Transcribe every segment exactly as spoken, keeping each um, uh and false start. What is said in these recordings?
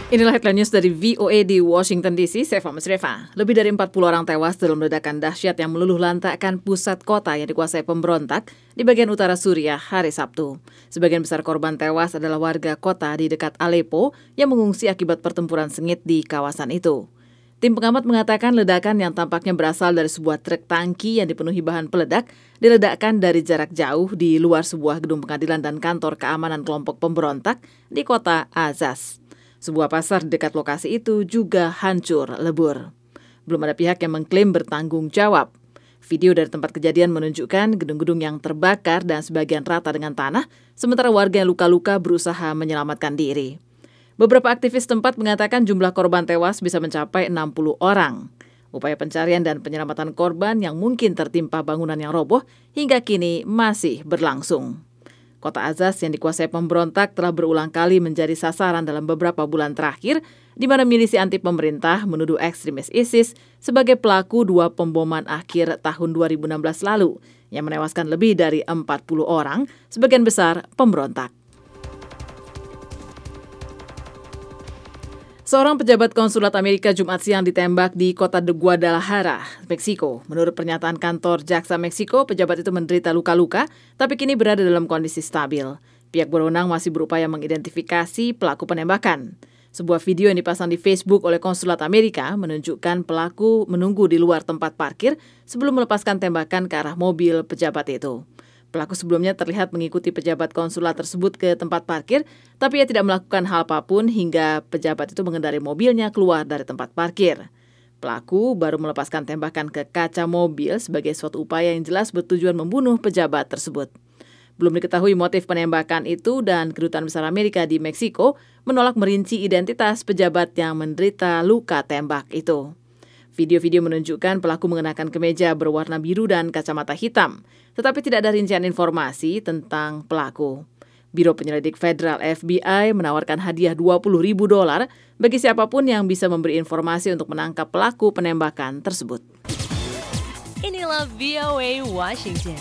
Inilah headline news dari V O A di Washington D C, saya Fahmi Sreva. Lebih dari empat puluh orang tewas dalam ledakan dahsyat yang meluluh lantakkan pusat kota yang dikuasai pemberontak di bagian utara Suriah hari Sabtu. Sebagian besar korban tewas adalah warga kota di dekat Aleppo yang mengungsi akibat pertempuran sengit di kawasan itu. Tim pengamat mengatakan ledakan yang tampaknya berasal dari sebuah truk tangki yang dipenuhi bahan peledak diledakkan dari jarak jauh di luar sebuah gedung pengadilan dan kantor keamanan kelompok pemberontak di kota Azaz. Sebuah pasar di dekat lokasi itu juga hancur lebur. Belum ada pihak yang mengklaim bertanggung jawab. Video dari tempat kejadian menunjukkan gedung-gedung yang terbakar dan sebagian rata dengan tanah, sementara warga yang luka-luka berusaha menyelamatkan diri. Beberapa aktivis tempat mengatakan jumlah korban tewas bisa mencapai enam puluh orang. Upaya pencarian dan penyelamatan korban yang mungkin tertimpa bangunan yang roboh hingga kini masih berlangsung. Kota Azaz yang dikuasai pemberontak telah berulang kali menjadi sasaran dalam beberapa bulan terakhir, di mana milisi anti pemerintah menuduh ekstremis ISIS sebagai pelaku dua pemboman akhir tahun dua ribu enam belas lalu, yang menewaskan lebih dari empat puluh orang, sebagian besar pemberontak. Seorang pejabat konsulat Amerika Jumat siang ditembak di kota de Guadalajara, Meksiko. Menurut pernyataan kantor jaksa Meksiko, pejabat itu menderita luka-luka, tapi kini berada dalam kondisi stabil. Pihak berwenang masih berupaya mengidentifikasi pelaku penembakan. Sebuah video yang dipasang di Facebook oleh konsulat Amerika menunjukkan pelaku menunggu di luar tempat parkir sebelum melepaskan tembakan ke arah mobil pejabat itu. Pelaku sebelumnya terlihat mengikuti pejabat konsulat tersebut ke tempat parkir, tapi ia tidak melakukan hal apapun hingga pejabat itu mengendarai mobilnya keluar dari tempat parkir. Pelaku baru melepaskan tembakan ke kaca mobil sebagai suatu upaya yang jelas bertujuan membunuh pejabat tersebut. Belum diketahui motif penembakan itu dan Kedutaan Besar Amerika di Meksiko menolak merinci identitas pejabat yang menderita luka tembak itu. Video-video menunjukkan pelaku mengenakan kemeja berwarna biru dan kacamata hitam, tetapi tidak ada rincian informasi tentang pelaku. Biro Penyelidik Federal F B I menawarkan hadiah dua puluh ribu dolar bagi siapapun yang bisa memberi informasi untuk menangkap pelaku penembakan tersebut. Inilah V O A Washington.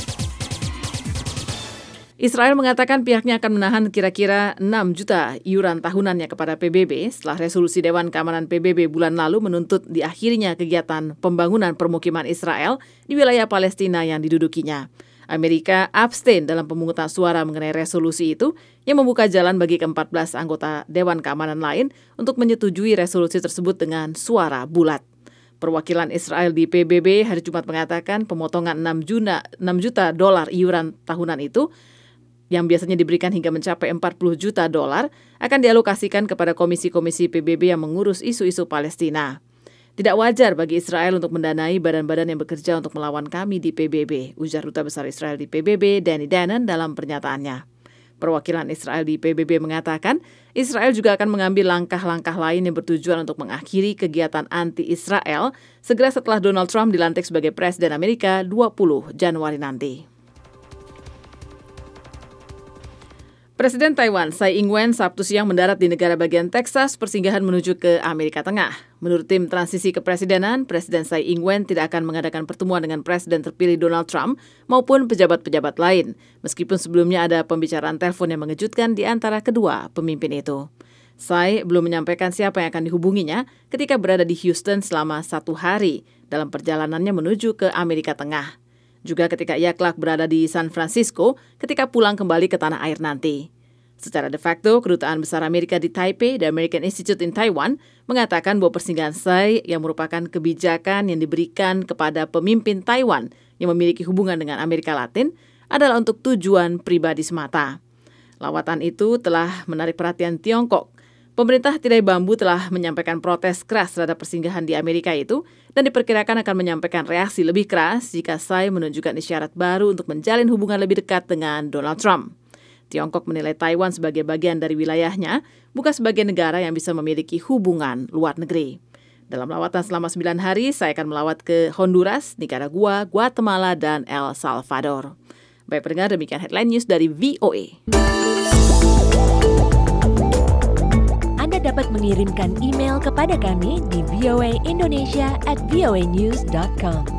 Israel mengatakan pihaknya akan menahan kira-kira enam juta iuran tahunannya kepada P B B setelah resolusi Dewan Keamanan P B B bulan lalu menuntut diakhirinya kegiatan pembangunan permukiman Israel di wilayah Palestina yang didudukinya. Amerika abstain dalam pemungutan suara mengenai resolusi itu yang membuka jalan bagi keempat belas anggota Dewan Keamanan lain untuk menyetujui resolusi tersebut dengan suara bulat. Perwakilan Israel di P B B hari Jumat mengatakan pemotongan enam juta dolar iuran tahunan itu yang biasanya diberikan hingga mencapai empat puluh juta dolar, akan dialokasikan kepada komisi-komisi P B B yang mengurus isu-isu Palestina. Tidak wajar bagi Israel untuk mendanai badan-badan yang bekerja untuk melawan kami di P B B, ujar Duta Besar Israel di P B B, Danny Danon, dalam pernyataannya. Perwakilan Israel di P B B mengatakan, Israel juga akan mengambil langkah-langkah lain yang bertujuan untuk mengakhiri kegiatan anti-Israel segera setelah Donald Trump dilantik sebagai Presiden Amerika dua puluh Januari nanti. Presiden Taiwan Tsai Ing-wen Sabtu siang mendarat di negara bagian Texas persinggahan menuju ke Amerika Tengah. Menurut tim transisi kepresidenan, Presiden Tsai Ing-wen tidak akan mengadakan pertemuan dengan Presiden terpilih Donald Trump maupun pejabat-pejabat lain, meskipun sebelumnya ada pembicaraan telepon yang mengejutkan di antara kedua pemimpin itu. Tsai belum menyampaikan siapa yang akan dihubunginya ketika berada di Houston selama satu hari dalam perjalanannya menuju ke Amerika Tengah. Juga ketika ia kelak berada di San Francisco ketika pulang kembali ke tanah air nanti. Secara de facto, Kedutaan Besar Amerika di Taipei, The American Institute in Taiwan, mengatakan bahwa persinggahan Tsai yang merupakan kebijakan yang diberikan kepada pemimpin Taiwan yang memiliki hubungan dengan Amerika Latin adalah untuk tujuan pribadi semata. Lawatan itu telah menarik perhatian Tiongkok. Pemerintah Tirai Bambu telah menyampaikan protes keras terhadap persinggahan di Amerika itu dan diperkirakan akan menyampaikan reaksi lebih keras jika Tsai menunjukkan isyarat baru untuk menjalin hubungan lebih dekat dengan Donald Trump. Tiongkok menilai Taiwan sebagai bagian dari wilayahnya, bukan sebagai negara yang bisa memiliki hubungan luar negeri. Dalam lawatan selama sembilan hari, saya akan melawat ke Honduras, Nicaragua, Guatemala, dan El Salvador. Baik pendengar, demikian headline news dari V O A. Anda dapat mengirimkan email kepada kami di voaindonesia at voanews dot com.